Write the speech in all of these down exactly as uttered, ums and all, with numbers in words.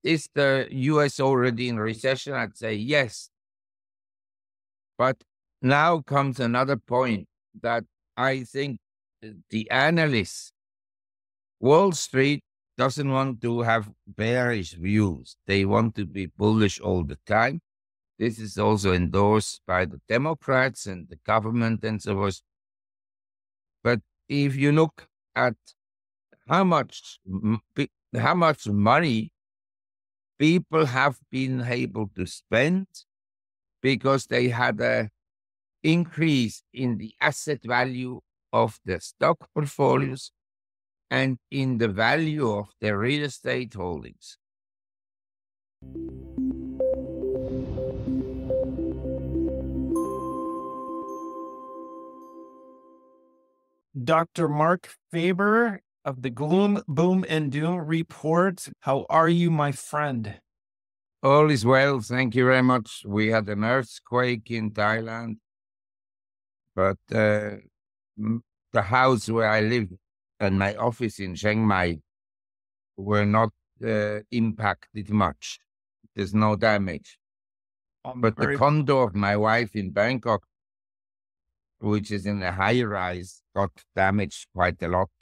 is the U S already in recession? I'd say yes. But now comes another point that I think the analysts, Wall Street doesn't want to have bearish views. They want to be bullish all the time. This is also endorsed by the Democrats and the government and so forth. But if you look at how much, how much money people have been able to spend because they had an increase in the asset value of their stock portfolios and in the value of their real estate holdings. Doctor Mark Faber of the Gloom, Boom, and Doom Report. How are you, my friend? All is well. Thank you very much. We had an earthquake in Thailand, but uh, the house where I live and my office in Chiang Mai were not uh, impacted much. There's no damage. I'm but very... the condo of my wife in Bangkok, which is in a high rise, got damaged quite a lot.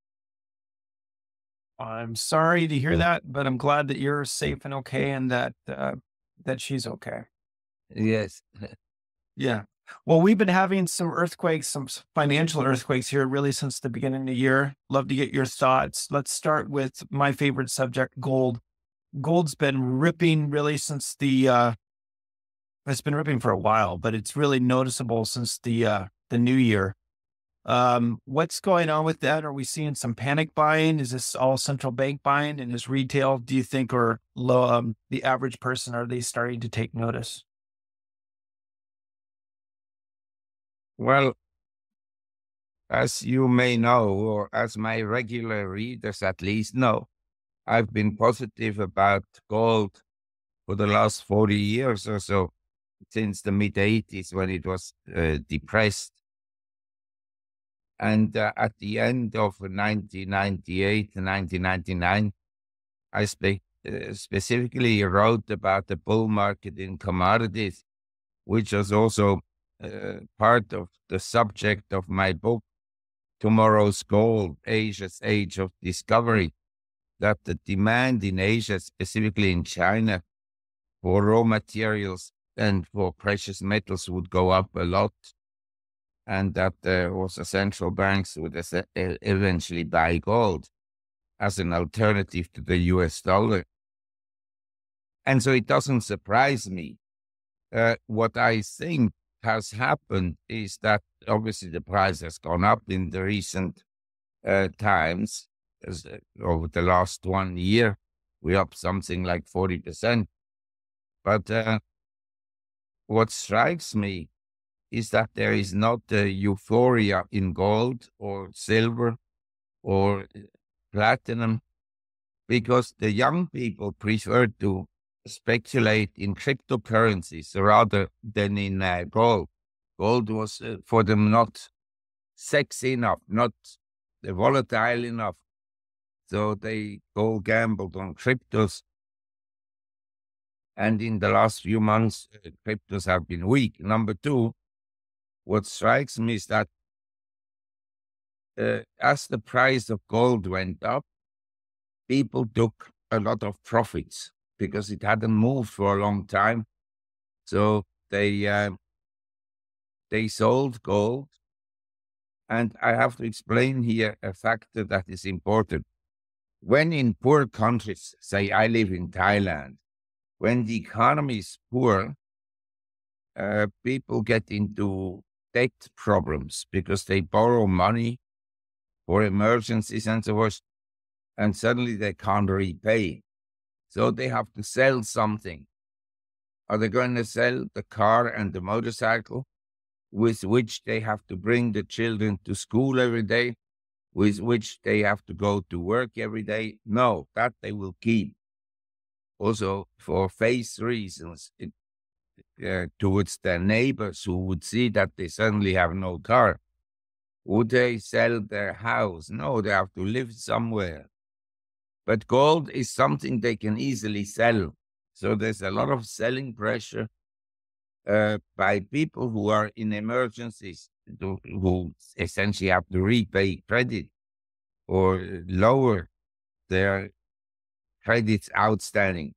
I'm sorry to hear that, but I'm glad that you're safe and okay, and that uh, that she's okay. Yes. Yeah. Well, we've been having some earthquakes, some financial earthquakes here really since the beginning of the year. Love to get your thoughts. Let's start with my favorite subject, gold. Gold's been ripping really since the, uh, it's been ripping for a while, but it's really noticeable since the, uh, the new year. Um, what's going on with that? Are we seeing some panic buying? Is this all central bank buying? And is retail, do you think, or low, um, the average person, are they starting to take notice? Well, as you may know, or as my regular readers at least know, I've been positive about gold for the last forty years or so, since the mid eighties when it was uh, depressed. And uh, at the end of nineteen ninety-eight, nineteen ninety-nine, I spe- uh, specifically wrote about the bull market in commodities, which was also uh, part of the subject of my book, Tomorrow's Gold, Asia's Age of Discovery, that the demand in Asia, specifically in China, for raw materials and for precious metals would go up a lot, and that uh, also central banks would es- eventually buy gold as an alternative to the U S dollar. And so it doesn't surprise me. Uh, what I think has happened is that obviously the price has gone up in the recent uh, times. As, uh, over the last one year, we're up something like forty percent. But uh, what strikes me is that there is not a euphoria in gold or silver or platinum, because the young people prefer to speculate in cryptocurrencies rather than in uh, gold. Gold was uh, for them not sexy enough, not uh, volatile enough. So they go gambled on cryptos. And in the last few months, uh, cryptos have been weak. Number two, what strikes me is that uh, as the price of gold went up, people took a lot of profits because it hadn't moved for a long time. So they uh, they sold gold. And I have to explain here a factor that is important. When in poor countries, say I live in Thailand, when the economy is poor, uh, people get into debt problems because they borrow money for emergencies and so forth, and suddenly they can't repay. So they have to sell something. Are they going to sell the car and the motorcycle with which they have to bring the children to school every day, with which they have to go to work every day? No, that they will keep. Also, for face reasons, it, uh, towards their neighbors who would see that they suddenly have no car. Would they sell their house? No, they have to live somewhere. But gold is something they can easily sell. So there's a lot of selling pressure uh, by people who are in emergencies, who, who essentially have to repay credit or lower their credits outstanding.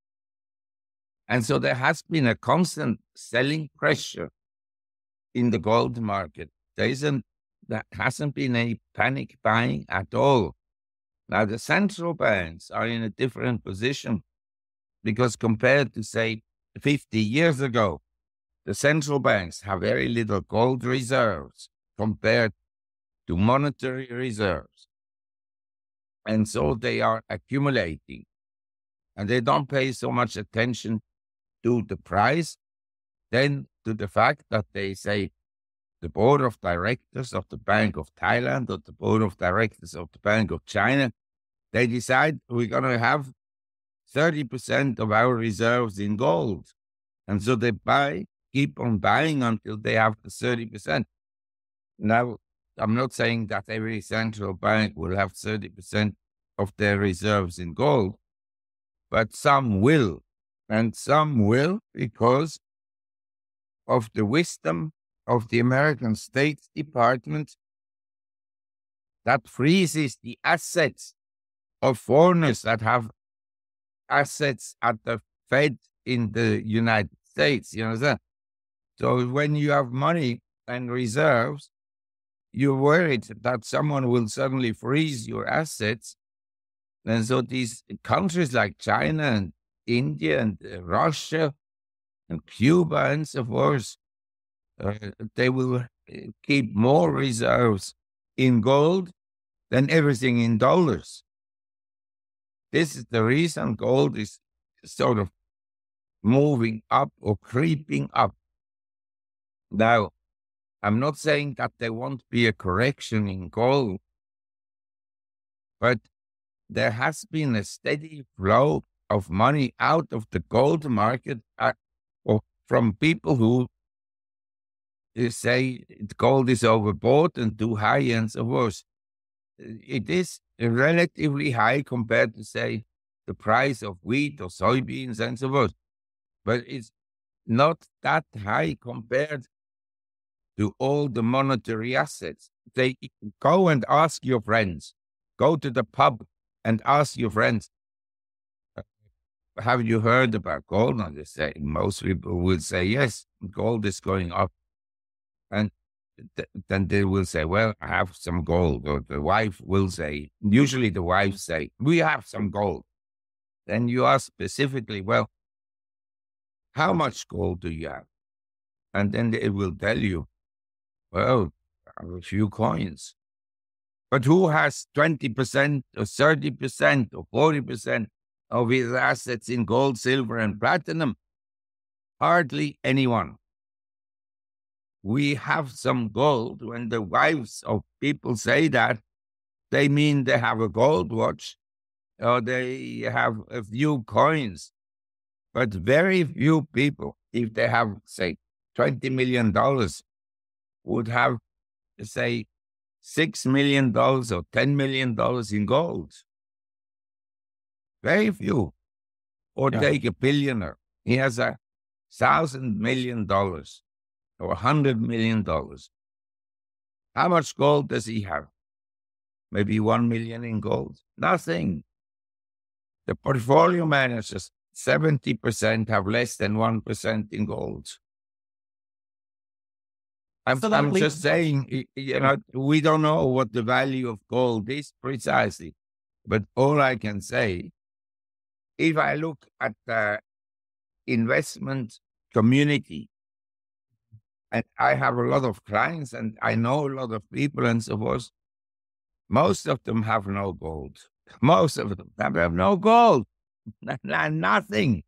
And so there has been a constant selling pressure in the gold market. There isn't, there hasn't been any panic buying at all. Now, the central banks are in a different position because compared to, say, fifty years ago, the central banks have very little gold reserves compared to monetary reserves. And so they are accumulating. And they don't pay so much attention to the price, then to the fact that they say the board of directors of the Bank of Thailand or the board of directors of the Bank of China, they decide we're going to have thirty percent of our reserves in gold. And so they buy, keep on buying until they have the thirty percent. Now, I'm not saying that every central bank will have thirty percent of their reserves in gold, but some will. And some will because of the wisdom of the American State Department that freezes the assets of foreigners that have assets at the Fed in the United States. You understand? So when you have money and reserves, you're worried that someone will suddenly freeze your assets. And so these countries like China and India and uh, Russia and Cuba and so forth, uh, they will uh, keep more reserves in gold than everything in dollars. This is the reason gold is sort of moving up or creeping up. Now, I'm not saying that there won't be a correction in gold, but there has been a steady flow of money out of the gold market uh, or from people who uh, say gold is overbought and too high and so forth. It is relatively high compared to, say, the price of wheat or soybeans and so forth, but it's not that high compared to all the monetary assets. They go and ask your friends, go to the pub and ask your friends, have you heard about gold? And they say, most people will say, yes, gold is going up. And th- then they will say, well, I have some gold. Or the wife will say, usually the wife say, we have some gold. Then you ask specifically, well, how much gold do you have? And then they will tell you, well, I have a few coins. But who has twenty percent or thirty percent or forty percent of his assets in gold, silver, and platinum? Hardly anyone. We have some gold. When the wives of people say that, they mean they have a gold watch or they have a few coins. But very few people, if they have, say, twenty million dollars, would have, say, six million dollars or ten million dollars in gold. Very few. Or yeah. Take a billionaire. He has a thousand million dollars or a hundred million dollars. How much gold does he have? Maybe one million in gold? Nothing. The portfolio managers, seventy percent have less than one percent in gold. I'm, so I'm leads- just saying, you know, we don't know what the value of gold is precisely, but all I can say, if I look at the investment community, and I have a lot of clients and I know a lot of people and so forth, most of them have no gold. Most of them have no gold, nothing.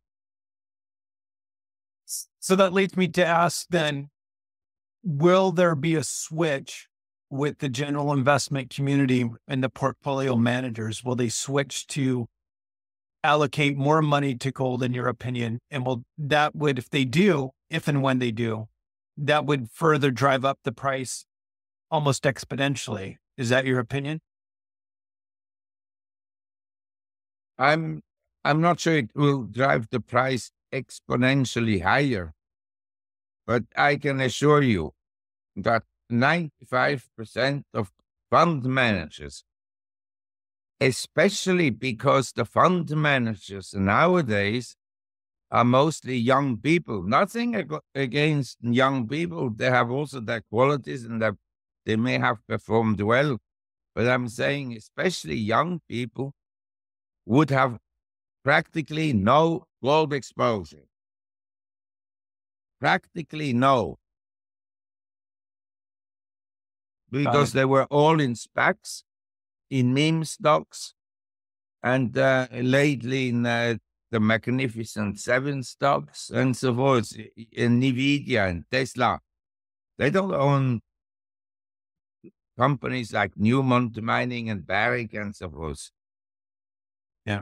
So that leads me to ask then, will there be a switch with the general investment community and the portfolio managers? Will they switch to allocate more money to gold, in your opinion? And will that would, if they do, if and when they do, that would further drive up the price almost exponentially. Is that your opinion? I'm I'm not sure it will drive the price exponentially higher, but I can assure you that ninety-five percent of fund managers, especially because the fund managers nowadays are mostly young people. Nothing ag- against young people. They have also their qualities and that they may have performed well. But I'm saying especially young people would have practically no gold exposure. Practically no. Got Because it. they were all in SPACs, in meme stocks, and uh, lately in uh, the Magnificent Seven stocks and so forth, in NVIDIA and Tesla. They don't own companies like Newmont Mining and Barrick and so forth. Yeah.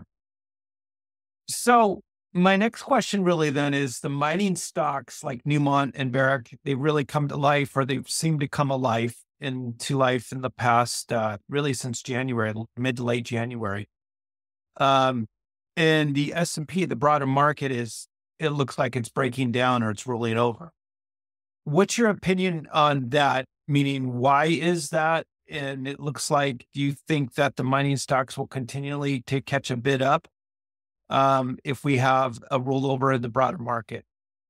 So my next question really then is the mining stocks like Newmont and Barrick, they really come to life, or they've seemed to come alive into life in the past, uh, really since January, mid to late January. Um, and the S and P, the broader market is, it looks like it's breaking down or it's rolling over. What's your opinion on that? Meaning, why is that? And it looks like, do you think that the mining stocks will continually to catch a bid up um, if we have a rollover in the broader market?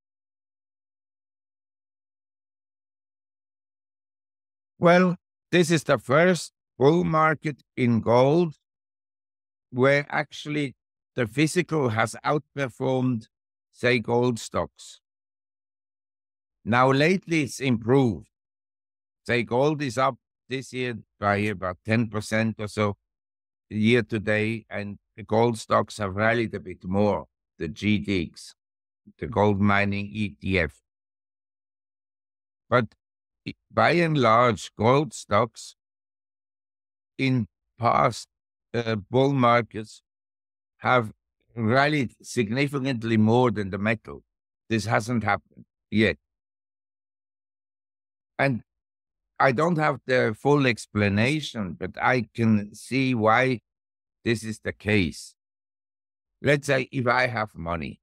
Well, this is the first bull market in gold where actually the physical has outperformed, say, gold stocks. Now, lately it's improved. Say, gold is up this year by about ten percent or so year to date, and the gold stocks have rallied a bit more, the G D X, the gold mining E T F. But by and large, gold stocks in past uh, bull markets have rallied significantly more than the metal. This hasn't happened yet. And I don't have the full explanation, but I can see why this is the case. Let's say if I have money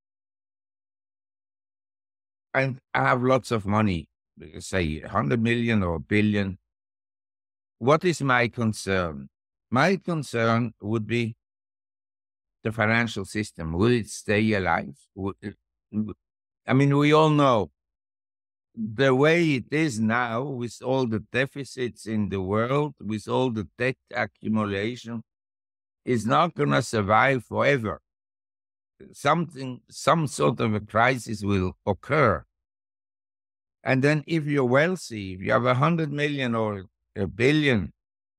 and I have lots of money, say one hundred million or a billion, what is my concern? My concern would be the financial system. Will it stay alive? Would it, I mean, we all know the way it is now, with all the deficits in the world, with all the debt accumulation, is not going to survive forever. Something, some sort of a crisis will occur. And then if you're wealthy, if you have a hundred million or a billion,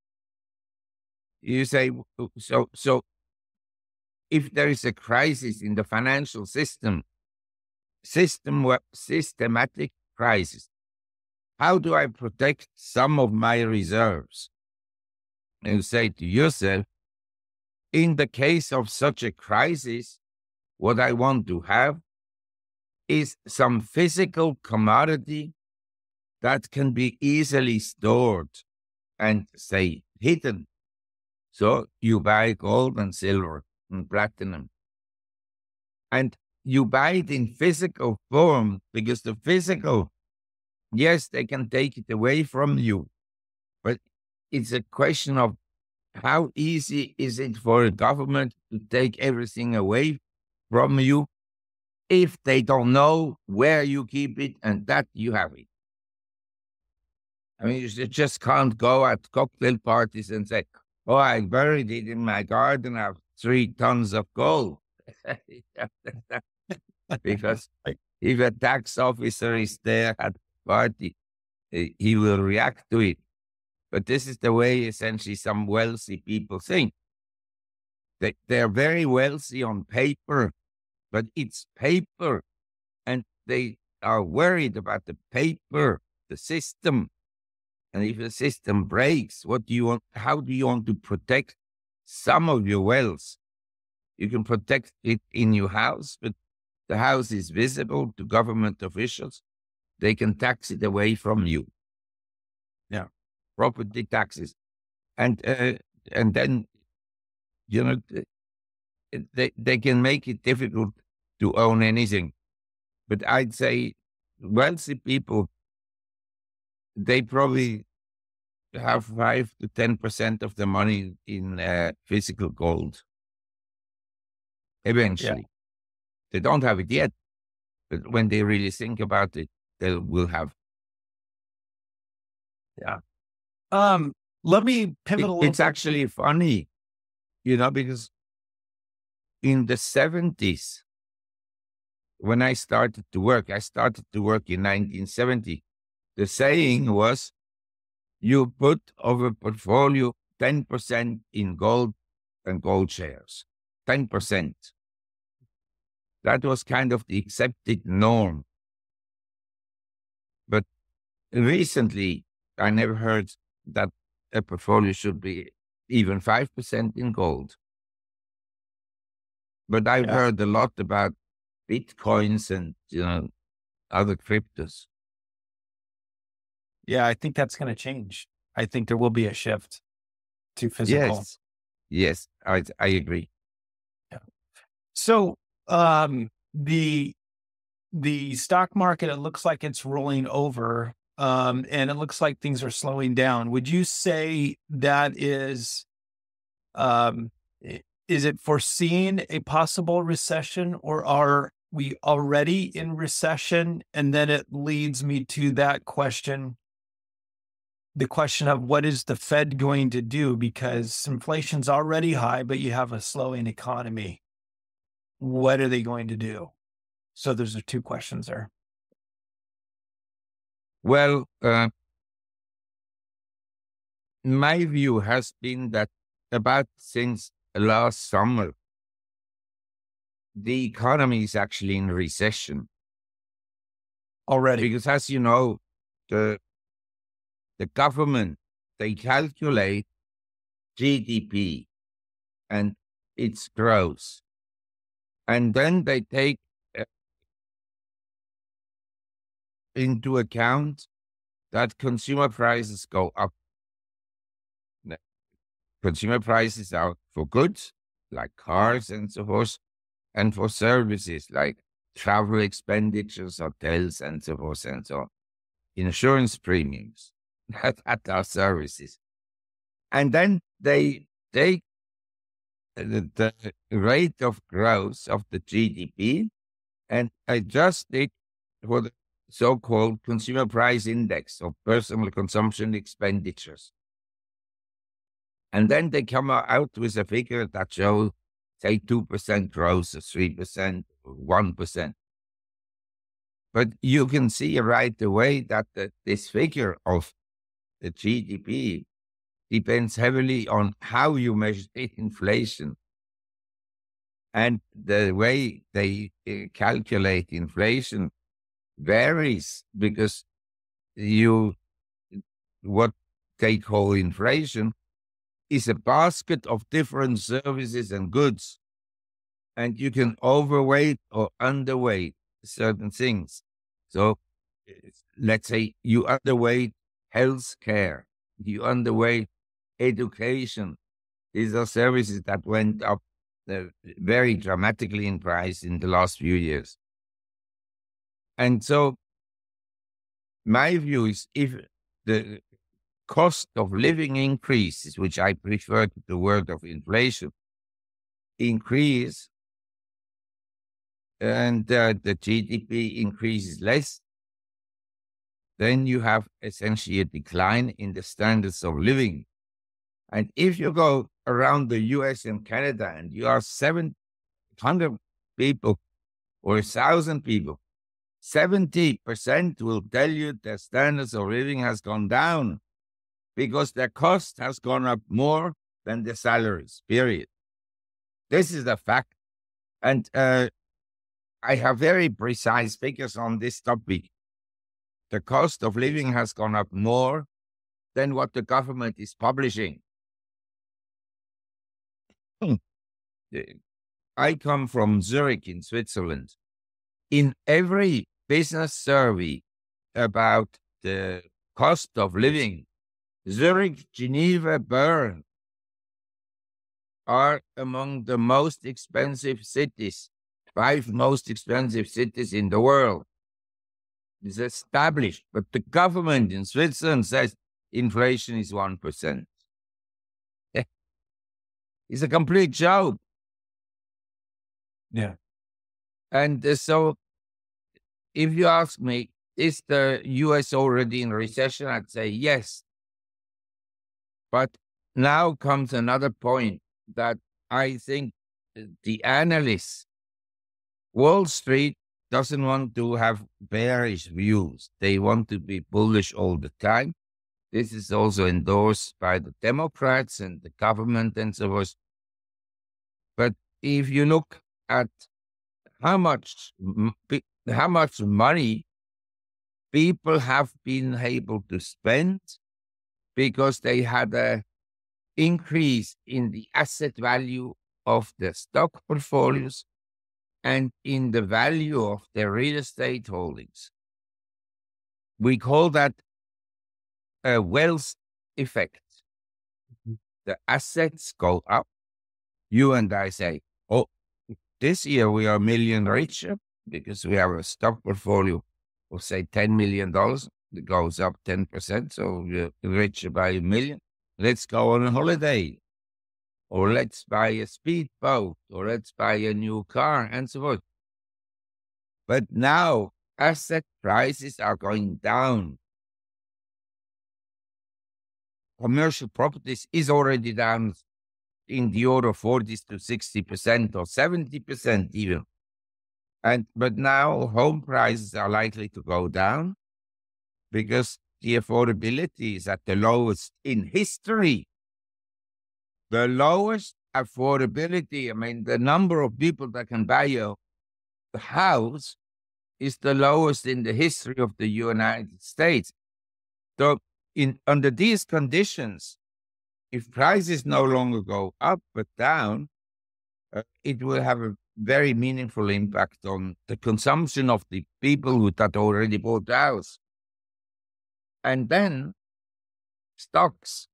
you say, so, so if there is a crisis in the financial system, system, systematic crisis, how do I protect some of my reserves? And you say to yourself, in the case of such a crisis, what I want to have is some physical commodity that can be easily stored and, say, hidden. So you buy gold and silver and platinum. And you buy it in physical form because the physical, yes, they can take it away from you. But it's a question of how easy is it for a government to take everything away from you if they don't know where you keep it and that you have it. I mean, you just can't go at cocktail parties and say, oh, I buried it in my garden. I have three tons of gold. Because if a tax officer is there at the party, he will react to it. But this is the way essentially some wealthy people think. They, they're very wealthy on paper, but it's paper. And they are worried about the paper, the system. And if the system breaks, what do you want? How do you want to protect some of your wealth? You can protect it in your house, but the house is visible to government officials. They can tax it away from you. Yeah, property taxes, and uh, and then you know they, they can make it difficult to own anything. But I'd say wealthy people, they probably have five to ten percent of the money in uh, physical gold. Eventually, yeah. They don't have it yet, but when they really think about it, they will have. Yeah. Um. Let me pivot it, a little. It's bit. Actually funny, you know, because in the seventies, when I started to work, I started to work in nineteen seventy. The saying was, you put of a portfolio ten percent in gold and gold shares, ten percent. That was kind of the accepted norm. But recently, I never heard that a portfolio should be even five percent in gold. But I've yeah. heard a lot about Bitcoins and, you know, other cryptos. Yeah, I think that's going to change. I think there will be a shift to physical. Yes, yes, I I agree. Yeah. So um, the the stock market, it looks like it's rolling over, um, and it looks like things are slowing down. Would you say that is, um, is it foreseeing a possible recession, or are we already in recession? And then it leads me to that question. The question of what is the Fed going to do? Because inflation's already high, but you have a slowing economy. What are they going to do? So there's the two questions there. Well, uh, my view has been that about since last summer, the economy is actually in recession. Already. Because as you know, the The government, they calculate G D P and its growth. And then they take uh, into account that consumer prices go up. Consumer prices are for goods, like cars and so forth, and for services, like travel expenditures, hotels, and so forth and so on. Insurance premiums. At our services. And then they take the, the rate of growth of the G D P and adjust it for the so-called consumer price index of personal consumption expenditures. And then they come out with a figure that shows, say, two percent growth, or three percent, or one percent. But you can see right away that the, this figure of the G D P depends heavily on how you measure inflation. And the way they uh, calculate inflation varies because you, what they call inflation is a basket of different services and goods. And you can overweight or underweight certain things. So let's say you underweight health care, you underweight education. These are services that went up uh, very dramatically in price in the last few years. And so my view is if the cost of living increases, which I prefer to the word of inflation, increase, and uh, the G D P increases less, then you have essentially a decline in the standards of living. And if you go around the U S and Canada and you are seven hundred people or one thousand people, seventy percent will tell you their standards of living has gone down because their cost has gone up more than the salaries, period. This is the fact. And uh, I have very precise figures on this topic. The cost of living has gone up more than what the government is publishing. I come from Zurich in Switzerland. In every business survey about the cost of living, Zurich, Geneva, Bern are among the most expensive cities, five most expensive cities in the world. It's established, but the government in Switzerland says inflation is one percent. It's a complete joke. Yeah. And uh, so if you ask me, is the U S already in recession? I'd say yes. But now comes another point that I think the analysts, Wall Street doesn't want to have bearish views. They want to be bullish all the time. This is also endorsed by the Democrats and the government and so forth. But if you look at how much, how much money people have been able to spend because they had an increase in the asset value of their stock portfolios and in the value of their real estate holdings. We call that a wealth effect. Mm-hmm. The assets go up. You and I say, oh, this year we are a million richer because we have a stock portfolio of, say, ten million dollars. It goes up ten percent, so we're richer by a million. Let's go on a holiday, or let's buy a speedboat, or let's buy a new car, and so forth. But now asset prices are going down. Commercial properties is already down in the order of forty to sixty percent or seventy percent even. And but now home prices are likely to go down because the affordability is at the lowest in history. The lowest affordability, I mean, the number of people that can buy a house is the lowest in the history of the United States. So in under these conditions, if prices no longer go up but down, uh, it will have a very meaningful impact on the consumption of the people who that already bought the house. And then stocks.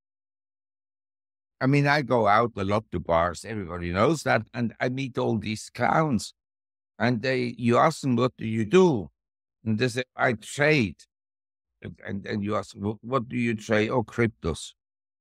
I mean, I go out a lot to bars. Everybody knows that. And I meet all these clowns. And they, you ask them, what do you do? And they say, I trade. And then you ask, what do you trade? Oh, cryptos.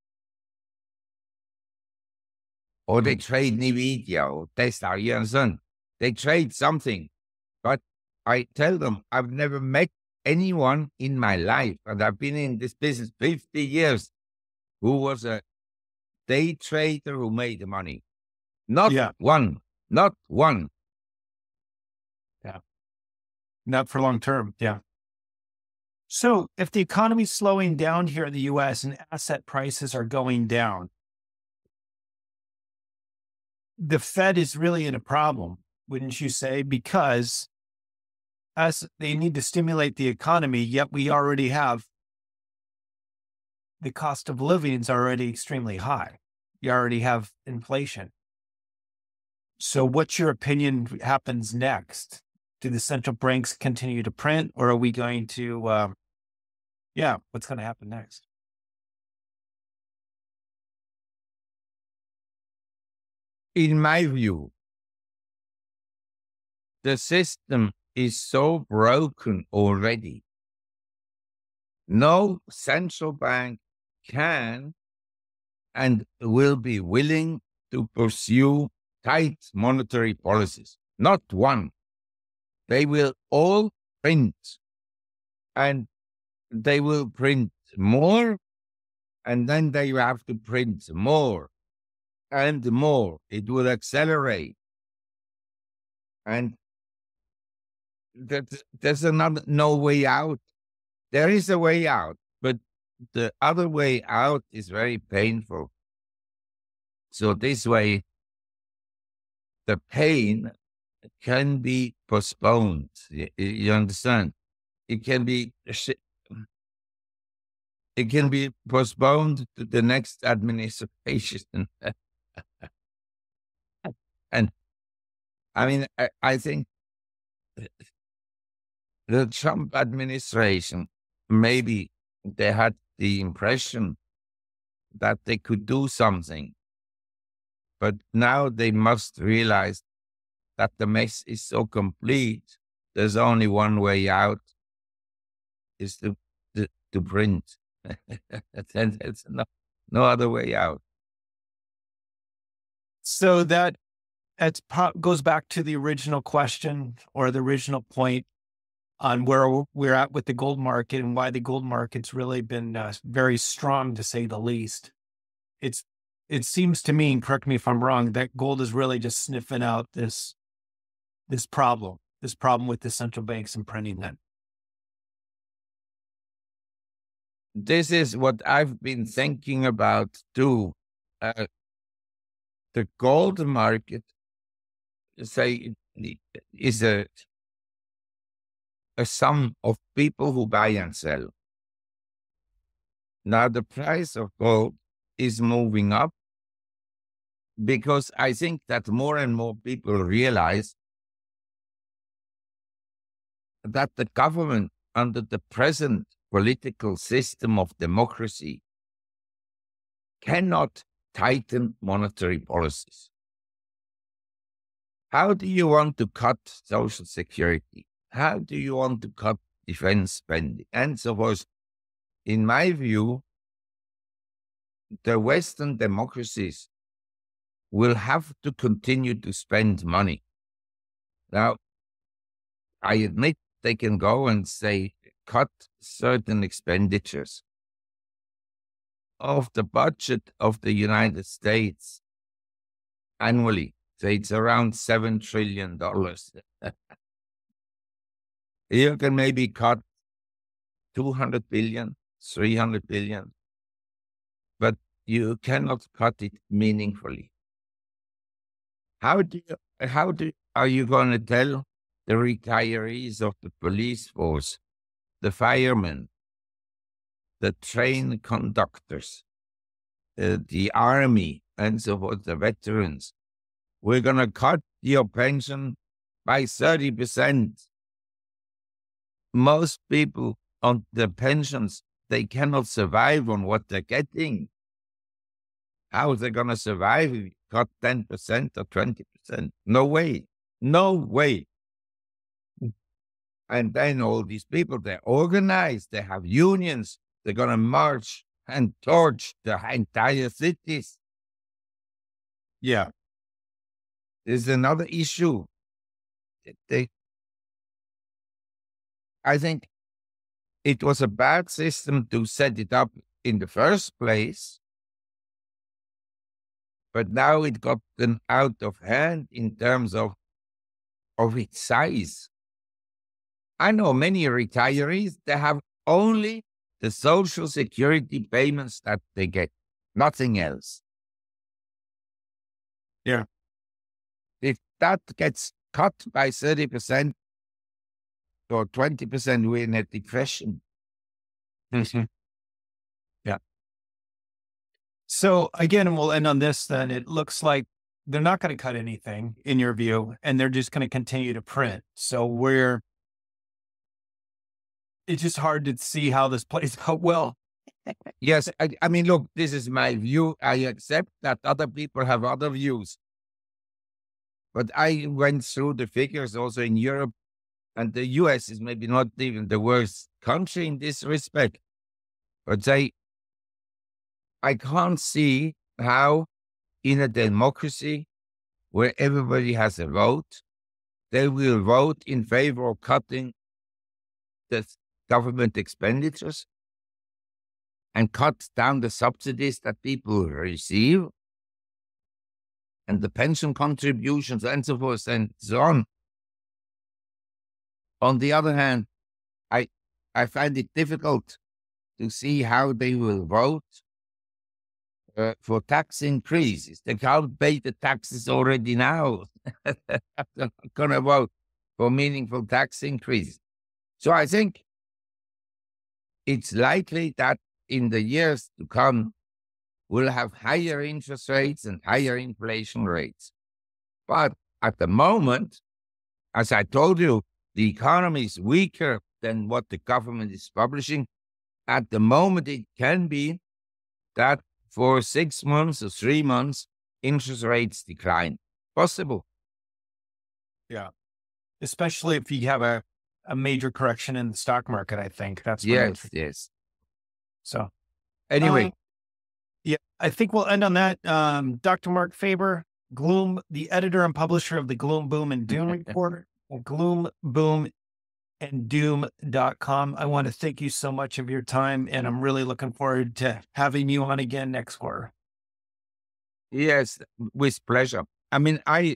Or they trade NVIDIA or Tesla, you understand? They trade something. But I tell them, I've never met anyone in my life, and I've been in this business fifty years, who was a day trader who made money. Not yeah. one. Not one. Yeah. Not for long term. Yeah. So if the economy's slowing down here in the U S and asset prices are going down, the Fed is really in a problem, wouldn't you say? Because as they need to stimulate the economy, yet we already have the cost of living is already extremely high. You already have inflation. So what's your opinion happens next? Do the central banks continue to print, or are we going to, um, yeah, what's going to happen next? In my view, the system is so broken already. No central bank can and will be willing to pursue tight monetary policies. Not one. They will all print, and they will print more, and then they have to print more and more. It will accelerate. And that there's another no way out. There is a way out, but the other way out is very painful. So this way, the pain can be postponed. You, you understand? It can be it can be postponed to the next administration. And I mean, I, I think the Trump administration, maybe they had the impression that they could do something. But now they must realize that the mess is so complete, there's only one way out, is to, to, to print. And there's no, no other way out. So that it's, goes back to the original question or the original point on where we're at with the gold market and why the gold market's really been uh, very strong, to say the least. It's, it seems to me, and correct me if I'm wrong, that gold is really just sniffing out this, this problem, this problem with the central banks and printing that. This is what I've been thinking about too. Uh, the gold market, say, is a, a sum of people who buy and sell. Now the price of gold is moving up because I think that more and more people realize that the government, under the present political system of democracy, cannot tighten monetary policies. How do you want to cut social security? How do you want to cut defense spending? And so forth. In my view, the Western democracies will have to continue to spend money. Now, I admit they can go and say, cut certain expenditures of the budget of the United States annually. Say it's around seven trillion dollars. You can maybe cut two hundred billion, three hundred billion, but you cannot cut it meaningfully. How do you, how do, are you going to tell the retirees of the police force, the firemen, the train conductors, uh, the army, and so forth, the veterans, we're going to cut your pension by thirty percent. Most people on the pensions, they cannot survive on what they're getting. How are they going to survive if you cut ten percent or twenty percent? No way. No way. And then all these people, they're organized, they have unions, they're going to march and torch the entire cities. Yeah. There's another issue. They, I think it was a bad system to set it up in the first place, but now it gotten out of hand in terms of, of its size. I know many retirees, they have only the Social Security payments that they get, nothing else. Yeah. If that gets cut by thirty percent or twenty percent, we're in a depression. Mm-hmm. Yeah. So again, and we'll end on this then. It looks like they're not going to cut anything in your view, and they're just going to continue to print. So we're, it's just hard to see how this plays out well. Yes. I, I mean, look, this is my view. I accept that other people have other views. But I went through the figures also in Europe, and the U S is maybe not even the worst country in this respect. But I, I can't see how in a democracy where everybody has a vote, they will vote in favor of cutting the government expenditures and cut down the subsidies that people receive and the pension contributions and so forth and so on. On the other hand, I, I find it difficult to see how they will vote uh, for tax increases. They can't pay the taxes already now. They're not going to vote for meaningful tax increases. So I think it's likely that in the years to come, we'll have higher interest rates and higher inflation rates. But at the moment, as I told you, the economy is weaker than what the government is publishing. At the moment, it can be that for six months or three months, interest rates decline. Possible. Yeah. Especially if you have a, a major correction in the stock market, I think that's when Yes, those- yes. so Anyway, um, yeah, I think we'll end on that. Um, Doctor Mark Faber, Gloom, the editor and publisher of the Gloom, Boom, and Doom Report, gloom, boom, and doom dot com. I want to thank you so much of your time, and I'm really looking forward to having you on again next quarter. yes, with pleasure. I mean, I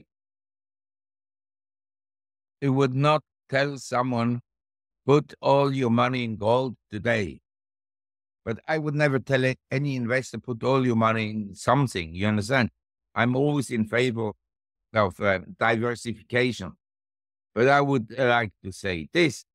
it would not tell someone, put all your money in gold today. But I would never tell a- any investor, put all your money in something. You understand? I'm always in favor of uh, diversification. But I would uh, like to say this.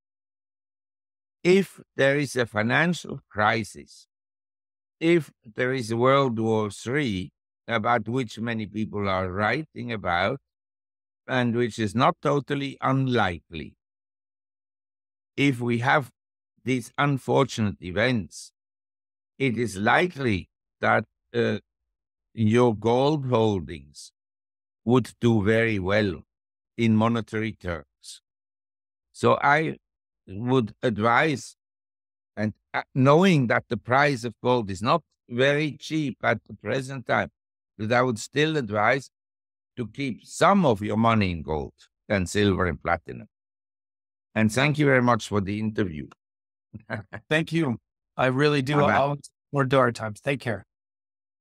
If there is a financial crisis, if there is a World War Three, about which many people are writing about, and which is not totally unlikely, if we have these unfortunate events, it is likely that uh, your gold holdings would do very well in monetary terms. So I would advise, and uh, knowing that the price of gold is not very cheap at the present time, but I would still advise to keep some of your money in gold and silver and platinum. And thank you very much for the interview. Thank you. I really do. Bye-bye. I'll look forward to our times. Take care.